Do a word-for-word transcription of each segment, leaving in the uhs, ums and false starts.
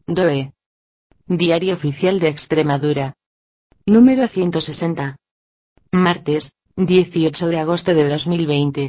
D O E. Diario Oficial de Extremadura. Número ciento sesenta. Martes, dieciocho de agosto de dos mil veinte.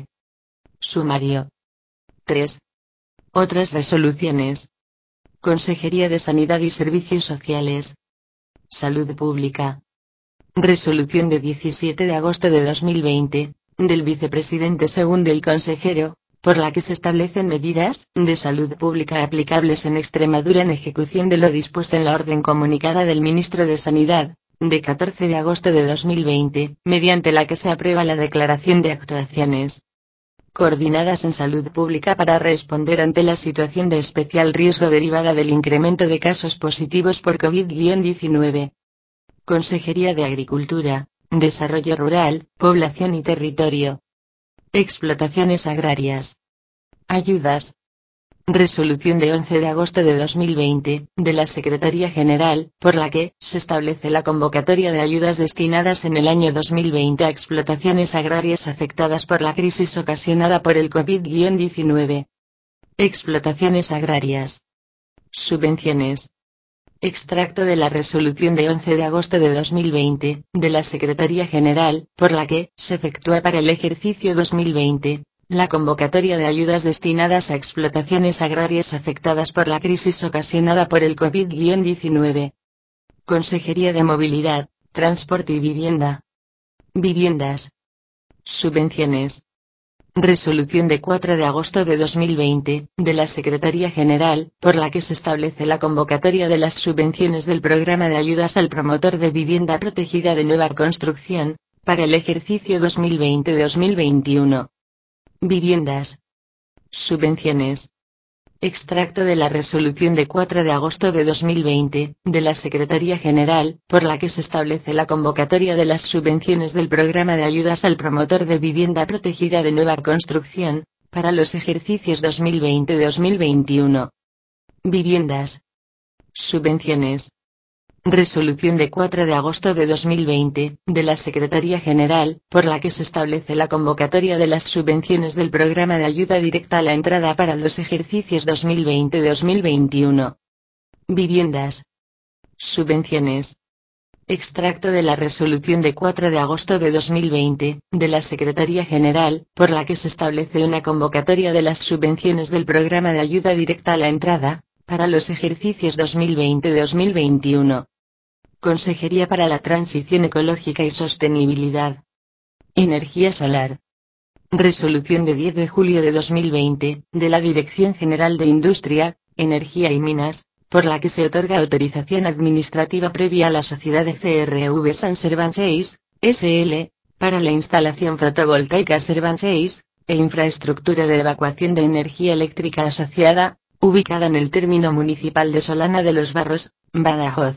Sumario. tres. Otras resoluciones. Consejería de Sanidad y Servicios Sociales. Salud Pública. Resolución de diecisiete de agosto de dos mil veinte, del vicepresidente segundo y consejero, por la que se establecen medidas de salud pública aplicables en Extremadura en ejecución de lo dispuesto en la orden comunicada del ministro de Sanidad, de catorce de agosto de dos mil veinte, mediante la que se aprueba la declaración de actuaciones coordinadas en salud pública para responder ante la situación de especial riesgo derivada del incremento de casos positivos por COVID diecinueve. Consejería de Agricultura, Desarrollo Rural, Población y Territorio. Explotaciones agrarias. Ayudas. Resolución de once de agosto de dos mil veinte, de la Secretaría General, por la que se establece la convocatoria de ayudas destinadas en el año dos mil veinte a explotaciones agrarias afectadas por la crisis ocasionada por el COVID diecinueve. Explotaciones agrarias. Subvenciones. Extracto de la resolución de once de agosto de dos mil veinte, de la Secretaría General, por la que se efectúa para el ejercicio dos mil veinte, la convocatoria de ayudas destinadas a explotaciones agrarias afectadas por la crisis ocasionada por el COVID diecinueve. Consejería de Movilidad, Transporte y Vivienda. Viviendas. Subvenciones. Resolución de cuatro de agosto de dos mil veinte, de la Secretaría General, por la que se establece la convocatoria de las subvenciones del Programa de Ayudas al Promotor de Vivienda Protegida de Nueva Construcción, para el ejercicio dos mil veinte dos mil veintiuno. Viviendas. Subvenciones. Extracto de la resolución de cuatro de agosto de dos mil veinte, de la Secretaría General, por la que se establece la convocatoria de las subvenciones del Programa de Ayudas al Promotor de Vivienda Protegida de Nueva Construcción, para los ejercicios dos mil veinte dos mil veintiuno. Viviendas. Subvenciones. Resolución de cuatro de agosto de dos mil veinte, de la Secretaría General, por la que se establece la convocatoria de las subvenciones del Programa de Ayuda Directa a la Entrada para los ejercicios dos mil veinte dos mil veintiuno. Viviendas. Subvenciones. Extracto de la resolución de cuatro de agosto de dos mil veinte, de la Secretaría General, por la que se establece una convocatoria de las subvenciones del Programa de Ayuda Directa a la Entrada, para los ejercicios dos mil veinte dos mil veintiuno. Consejería para la Transición Ecológica y Sostenibilidad. Energía solar. Resolución de diez de julio de dos mil veinte, de la Dirección General de Industria, Energía y Minas, por la que se otorga autorización administrativa previa a la sociedad F R V San Serván seis, S L, para la instalación fotovoltaica Serván seis, e infraestructura de evacuación de energía eléctrica asociada, ubicada en el término municipal de Solana de los Barros, Badajoz.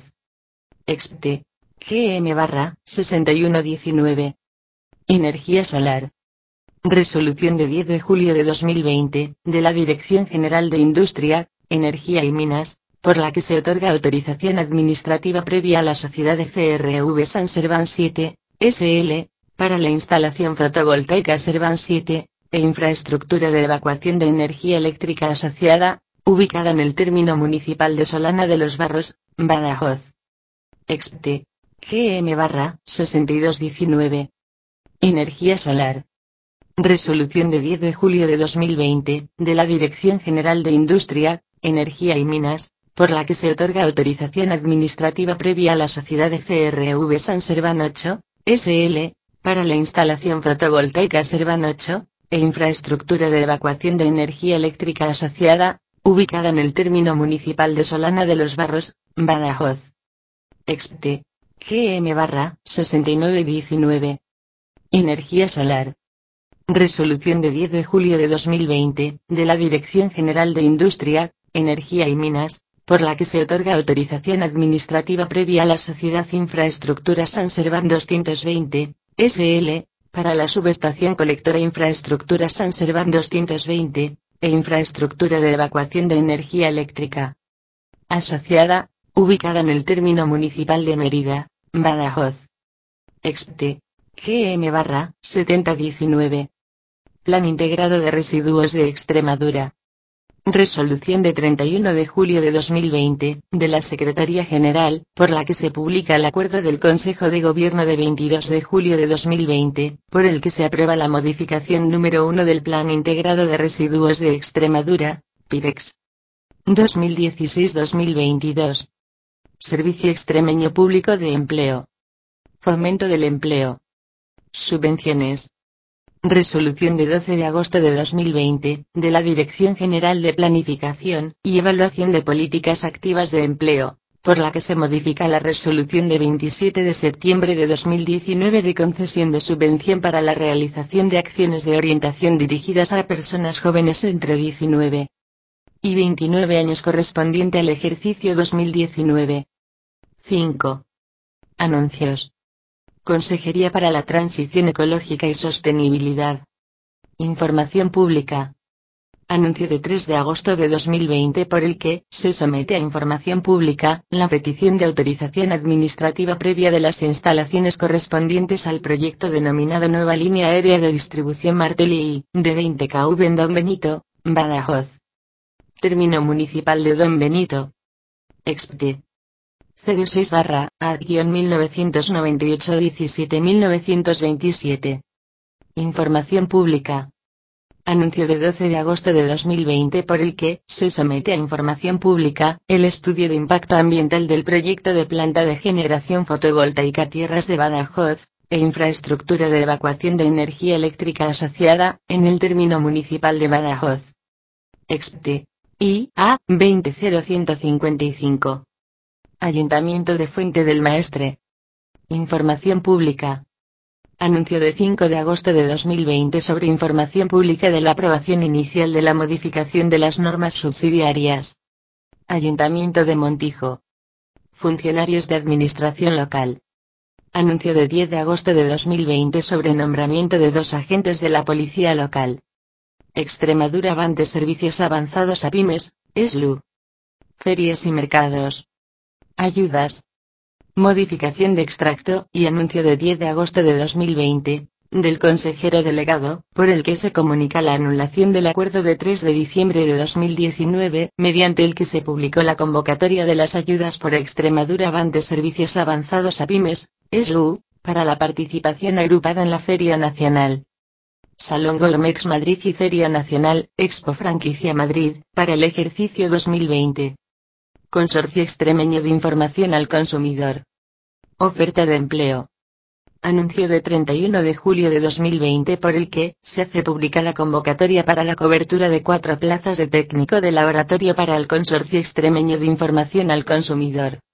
Expte. G M barra, sesenta y uno diecinueve. Energía solar. Resolución de diez de julio de dos mil veinte, de la Dirección General de Industria, Energía y Minas, por la que se otorga autorización administrativa previa a la sociedad F R V San Serván siete, S L, para la instalación fotovoltaica Serván siete, e infraestructura de evacuación de energía eléctrica asociada, ubicada en el término municipal de Solana de los Barros, Badajoz. Expte. G M barra, sesenta y dos diecinueve. Energía solar. Resolución de diez de julio de dos mil veinte, de la Dirección General de Industria, Energía y Minas, por la que se otorga autorización administrativa previa a la sociedad F R V San Serván ocho, S L, para la instalación fotovoltaica Serván ocho, e infraestructura de evacuación de energía eléctrica asociada, ubicada en el término municipal de Solana de los Barros, Badajoz. Expte. G M barra, sesenta y nueve diecinueve. Energía solar. Resolución de diez de julio de dos mil veinte, de la Dirección General de Industria, Energía y Minas, por la que se otorga autorización administrativa previa a la sociedad Infraestructura San Serván doscientos veinte, S L, para la subestación colectora Infraestructura San Serván doscientos veinte, e infraestructura de evacuación de energía eléctrica asociada, ubicada en el término municipal de Mérida, Badajoz. Expte. G M barra, setenta diecinueve. Plan Integrado de Residuos de Extremadura. Resolución de treinta y uno de julio de dos mil veinte, de la Secretaría General, por la que se publica el acuerdo del Consejo de Gobierno de veintidós de julio de dos mil veinte, por el que se aprueba la modificación número uno del Plan Integrado de Residuos de Extremadura, PIREX. dos mil dieciséis a dos mil veintidós. Servicio Extremeño Público de Empleo. Fomento del empleo. Subvenciones. Resolución de doce de agosto de dos mil veinte, de la Dirección General de Planificación y Evaluación de Políticas Activas de Empleo, por la que se modifica la resolución de veintisiete de septiembre de dos mil diecinueve de concesión de subvención para la realización de acciones de orientación dirigidas a personas jóvenes entre diecinueve y veintinueve años correspondiente al ejercicio dos mil diecinueve. cinco. Anuncios. Consejería para la Transición Ecológica y Sostenibilidad. Información pública. Anuncio de tres de agosto de dos mil veinte por el que se somete a información pública la petición de autorización administrativa previa de las instalaciones correspondientes al proyecto denominado Nueva Línea Aérea de Distribución Martelli de veinte kilómetros en Don Benito, Badajoz. Término municipal de Don Benito. Expte. cero seis barra A mil novecientos noventa y ocho diecisiete mil novecientos veintisiete. Información pública. Anuncio de doce de agosto de dos mil veinte por el que se somete a información pública el estudio de impacto ambiental del proyecto de planta de generación fotovoltaica Tierras de Badajoz, e infraestructura de evacuación de energía eléctrica asociada, en el término municipal de Badajoz. Expte. I A veinte cero ciento cincuenta y cinco. Ayuntamiento de Fuente del Maestre. Información pública. Anuncio de cinco de agosto de dos mil veinte sobre información pública de la aprobación inicial de la modificación de las normas subsidiarias. Ayuntamiento de Montijo. Funcionarios de Administración Local. Anuncio de diez de agosto de dos mil veinte sobre nombramiento de dos agentes de la Policía Local. Extremadura Van de Servicios Avanzados a Pymes, E S L U. Ferias y mercados. Ayudas. Modificación de extracto y anuncio de diez de agosto de dos mil veinte, del consejero delegado, por el que se comunica la anulación del acuerdo de tres de diciembre de dos mil diecinueve, mediante el que se publicó la convocatoria de las ayudas por Extremadura Van de Servicios Avanzados a Pymes, E S L U, para la participación agrupada en la Feria Nacional. Salón Golmex Madrid y Feria Nacional, Expo Franquicia Madrid, para el ejercicio dos mil veinte. Consorcio Extremeño de Información al Consumidor. Oferta de empleo. Anuncio de treinta y uno de julio de dos mil veinte por el que se hace pública la convocatoria para la cobertura de cuatro plazas de técnico de laboratorio para el Consorcio Extremeño de Información al Consumidor.